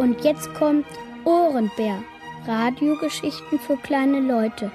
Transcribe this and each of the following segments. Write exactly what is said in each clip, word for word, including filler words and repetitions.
Und jetzt kommt Ohrenbär. Radiogeschichten für kleine Leute.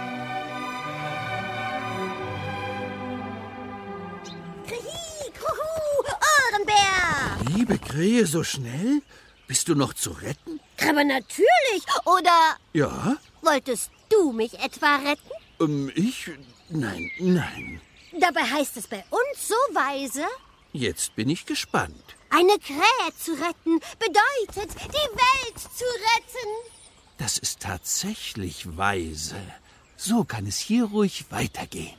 Krieg, huhu, Ohrenbär! Liebe Krähe, so schnell? Bist du noch zu retten? Aber natürlich, oder Ja? wolltest du mich etwa retten? Ähm, ich? Nein, nein. Dabei heißt es bei uns so weise, Jetzt bin ich gespannt. eine Krähe zu retten bedeutet, die Welt zu retten. Das ist tatsächlich weise. So kann es hier ruhig weitergehen.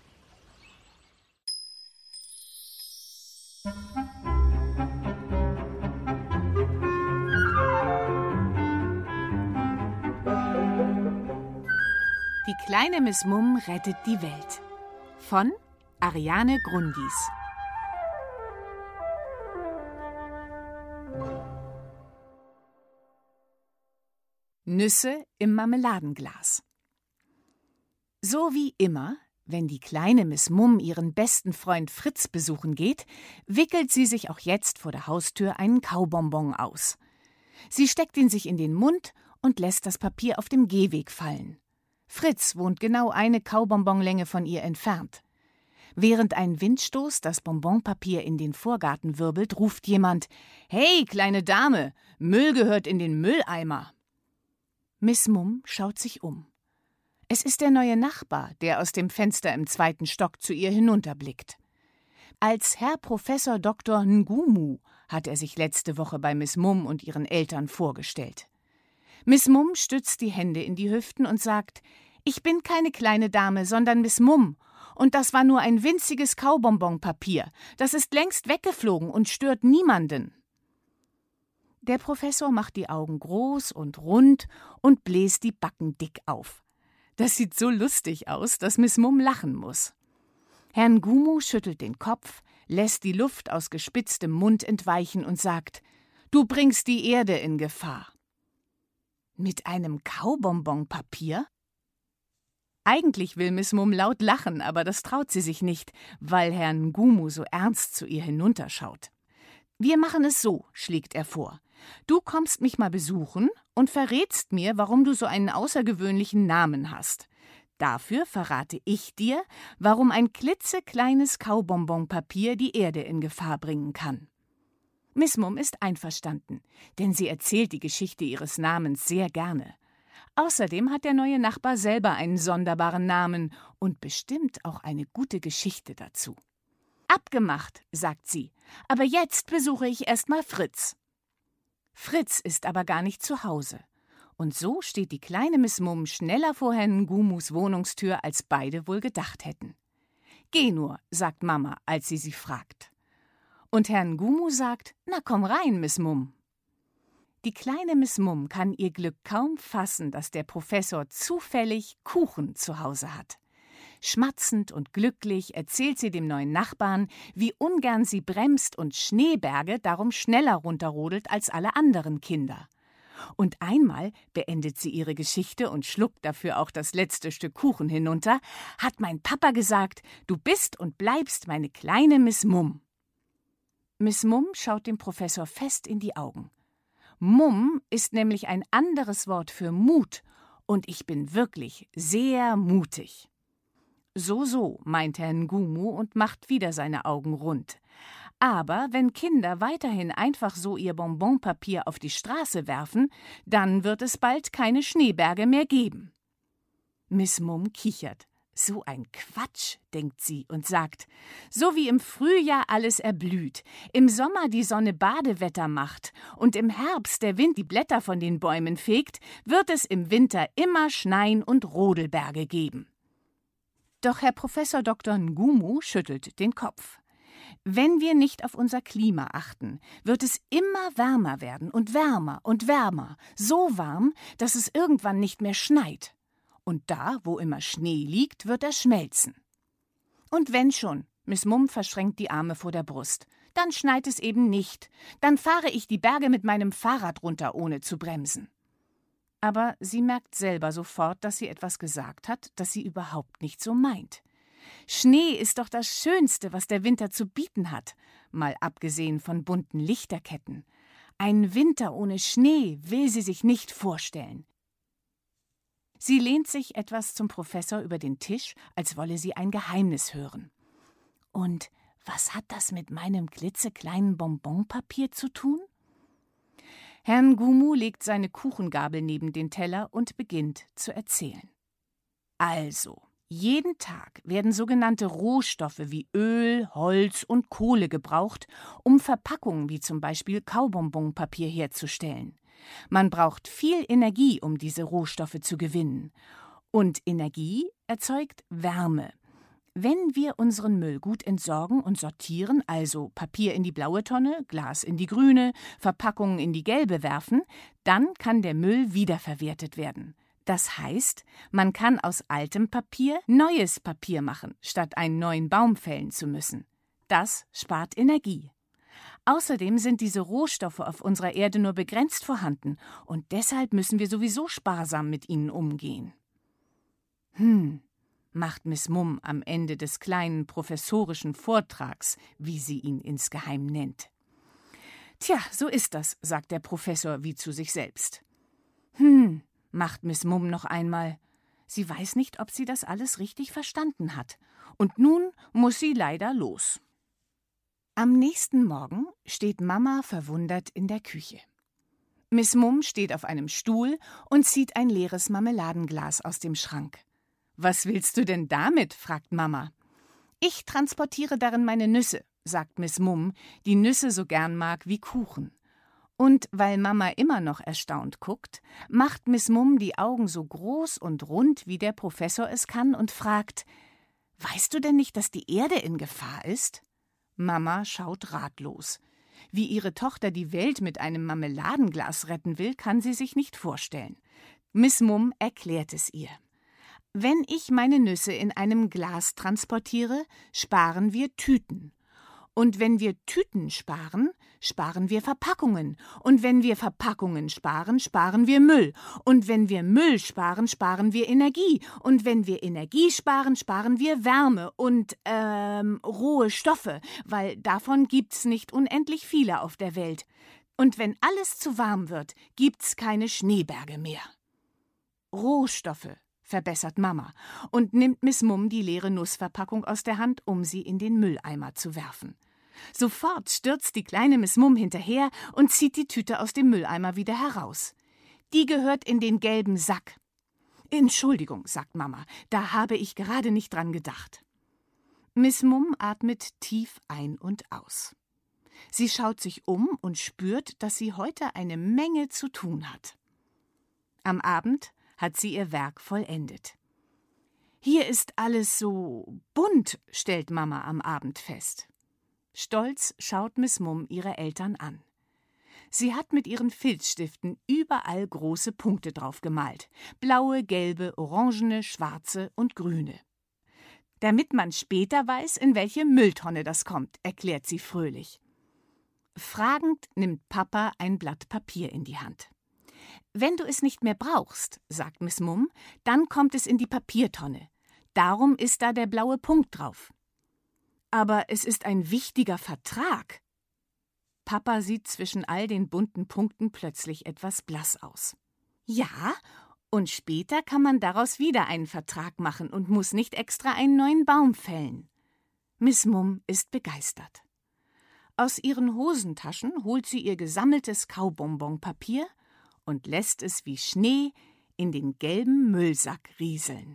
Die kleine Miss Mumm rettet die Welt. Von Ariane Grundis. Nüsse im Marmeladenglas. So wie immer, wenn die kleine Miss Mumm ihren besten Freund Fritz besuchen geht, wickelt sie sich auch jetzt vor der Haustür einen Kaubonbon aus. Sie steckt ihn sich in den Mund und lässt das Papier auf dem Gehweg fallen. Fritz wohnt genau eine Kaubonbonlänge von ihr entfernt. Während ein Windstoß das Bonbonpapier in den Vorgarten wirbelt, ruft jemand: »Hey, kleine Dame, Müll gehört in den Mülleimer!« Miss Mumm schaut sich um. Es ist der neue Nachbar, der aus dem Fenster im zweiten Stock zu ihr hinunterblickt. Als Herr Professor Doktor Ngumu hat er sich letzte Woche bei Miss Mumm und ihren Eltern vorgestellt. Miss Mumm stützt die Hände in die Hüften und sagt: »Ich bin keine kleine Dame, sondern Miss Mumm. Und das war nur ein winziges Kaubonbonpapier. Das ist längst weggeflogen und stört niemanden.« Der Professor macht die Augen groß und rund und bläst die Backen dick auf. Das sieht so lustig aus, dass Miss Mumm lachen muss. Herr Ngumu schüttelt den Kopf, lässt die Luft aus gespitztem Mund entweichen und sagt: »Du bringst die Erde in Gefahr.« Mit einem Kaubonbonpapier? Eigentlich will Miss Mumm laut lachen, aber das traut sie sich nicht, weil Herr Ngumu so ernst zu ihr hinunterschaut. »Wir machen es so«, schlägt er vor. »Du kommst mich mal besuchen und verrätst mir, warum du so einen außergewöhnlichen Namen hast. Dafür verrate ich dir, warum ein klitzekleines Kaubonbonpapier die Erde in Gefahr bringen kann.« Miss Mumm ist einverstanden, denn sie erzählt die Geschichte ihres Namens sehr gerne. Außerdem hat der neue Nachbar selber einen sonderbaren Namen und bestimmt auch eine gute Geschichte dazu. »Abgemacht«, sagt sie, »aber jetzt besuche ich erst mal Fritz.« Fritz ist aber gar nicht zu Hause. Und so steht die kleine Miss Mumm schneller vor Herrn Ngumus Wohnungstür, als beide wohl gedacht hätten. »Geh nur«, sagt Mama, als sie sie fragt. Und Herr Ngumu sagt: »Na komm rein, Miss Mumm.« Die kleine Miss Mumm kann ihr Glück kaum fassen, dass der Professor zufällig Kuchen zu Hause hat. Schmatzend und glücklich erzählt sie dem neuen Nachbarn, wie ungern sie bremst und Schneeberge darum schneller runterrodelt als alle anderen Kinder. Und einmal beendet sie ihre Geschichte und schluckt dafür auch das letzte Stück Kuchen hinunter, hat mein Papa gesagt: »Du bist und bleibst meine kleine Miss Mumm.« Miss Mumm schaut dem Professor fest in die Augen. Mumm ist nämlich ein anderes Wort für Mut, und ich bin wirklich sehr mutig. So, so, meint Herr Ngumu und macht wieder seine Augen rund. Aber wenn Kinder weiterhin einfach so ihr Bonbonpapier auf die Straße werfen, dann wird es bald keine Schneeberge mehr geben. Miss Mumm kichert. So ein Quatsch, denkt sie und sagt: »So wie im Frühjahr alles erblüht, im Sommer die Sonne Badewetter macht und im Herbst der Wind die Blätter von den Bäumen fegt, wird es im Winter immer Schneien und Rodelberge geben.« Doch Herr Professor Doktor Ngumu schüttelt den Kopf. Wenn wir nicht auf unser Klima achten, wird es immer wärmer werden und wärmer und wärmer, so warm, dass es irgendwann nicht mehr schneit. Und da, wo immer Schnee liegt, wird er schmelzen. Und wenn schon, Miss Mumm verschränkt die Arme vor der Brust, dann schneit es eben nicht. Dann fahre ich die Berge mit meinem Fahrrad runter, ohne zu bremsen. Aber sie merkt selber sofort, dass sie etwas gesagt hat, das sie überhaupt nicht so meint. Schnee ist doch das Schönste, was der Winter zu bieten hat, mal abgesehen von bunten Lichterketten. Ein Winter ohne Schnee will sie sich nicht vorstellen. Sie lehnt sich etwas zum Professor über den Tisch, als wolle sie ein Geheimnis hören. Und was hat das mit meinem klitzekleinen Bonbonpapier zu tun? Herrn Gumu legt seine Kuchengabel neben den Teller und beginnt zu erzählen. Also, jeden Tag werden sogenannte Rohstoffe wie Öl, Holz und Kohle gebraucht, um Verpackungen wie zum Beispiel Kaubonbonpapier herzustellen. Man braucht viel Energie, um diese Rohstoffe zu gewinnen. Und Energie erzeugt Wärme. Wenn wir unseren Müll gut entsorgen und sortieren, also Papier in die blaue Tonne, Glas in die grüne, Verpackungen in die gelbe werfen, dann kann der Müll wiederverwertet werden. Das heißt, man kann aus altem Papier neues Papier machen, statt einen neuen Baum fällen zu müssen. Das spart Energie. Außerdem sind diese Rohstoffe auf unserer Erde nur begrenzt vorhanden und deshalb müssen wir sowieso sparsam mit ihnen umgehen. Hm, macht Miss Mumm am Ende des kleinen professorischen Vortrags, wie sie ihn insgeheim nennt. Tja, so ist das, sagt der Professor wie zu sich selbst. Hm, macht Miss Mumm noch einmal. Sie weiß nicht, ob sie das alles richtig verstanden hat. Und nun muss sie leider los. Am nächsten Morgen steht Mama verwundert in der Küche. Miss Mumm steht auf einem Stuhl und zieht ein leeres Marmeladenglas aus dem Schrank. »Was willst du denn damit?« fragt Mama. »Ich transportiere darin meine Nüsse«, sagt Miss Mumm, die Nüsse so gern mag wie Kuchen. Und weil Mama immer noch erstaunt guckt, macht Miss Mumm die Augen so groß und rund, wie der Professor es kann, und fragt, »Weißt du denn nicht, dass die Erde in Gefahr ist?« Mama schaut ratlos. Wie ihre Tochter die Welt mit einem Marmeladenglas retten will, kann sie sich nicht vorstellen. Miss Mumm erklärt es ihr. Wenn ich meine Nüsse in einem Glas transportiere, sparen wir Tüten. Und wenn wir Tüten sparen, sparen wir Verpackungen. Und wenn wir Verpackungen sparen, sparen wir Müll. Und wenn wir Müll sparen, sparen wir Energie. Und wenn wir Energie sparen, sparen wir Wärme und ähm, rohe Stoffe, weil davon gibt's nicht unendlich viele auf der Welt. Und wenn alles zu warm wird, gibt's keine Schneeberge mehr. Rohstoffe, verbessert Mama und nimmt Miss Mumm die leere Nussverpackung aus der Hand, um sie in den Mülleimer zu werfen. Sofort stürzt die kleine Miss Mumm hinterher und zieht die Tüte aus dem Mülleimer wieder heraus. Die gehört in den gelben Sack. »Entschuldigung«, sagt Mama, »da habe ich gerade nicht dran gedacht.« Miss Mumm atmet tief ein und aus. Sie schaut sich um und spürt, dass sie heute eine Menge zu tun hat. Am Abend hat sie ihr Werk vollendet. »Hier ist alles so bunt«, stellt Mama am Abend fest. Stolz schaut Miss Mumm ihre Eltern an. Sie hat mit ihren Filzstiften überall große Punkte drauf gemalt. Blaue, gelbe, orangene, schwarze und grüne. Damit man später weiß, in welche Mülltonne das kommt, erklärt sie fröhlich. Fragend nimmt Papa ein Blatt Papier in die Hand. »Wenn du es nicht mehr brauchst«, sagt Miss Mumm, »dann kommt es in die Papiertonne. Darum ist da der blaue Punkt drauf.« »Aber es ist ein wichtiger Vertrag.« Papa sieht zwischen all den bunten Punkten plötzlich etwas blass aus. »Ja, und später kann man daraus wieder einen Vertrag machen und muss nicht extra einen neuen Baum fällen.« Miss Mumm ist begeistert. Aus ihren Hosentaschen holt sie ihr gesammeltes Kaubonbonpapier und lässt es wie Schnee in den gelben Müllsack rieseln.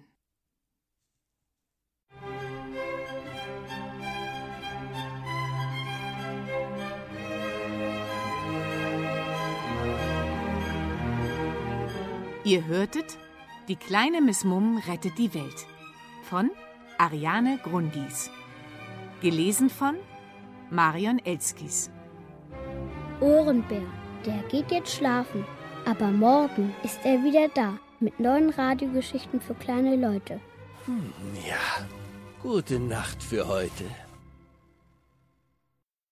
Ihr hörtet »Die kleine Miss Mumm rettet die Welt« von Ariane Grundis. Gelesen von Marion Elskis. Ohrenbär, der geht jetzt schlafen. Aber morgen ist er wieder da, mit neuen Radiogeschichten für kleine Leute. Hm, ja, gute Nacht für heute.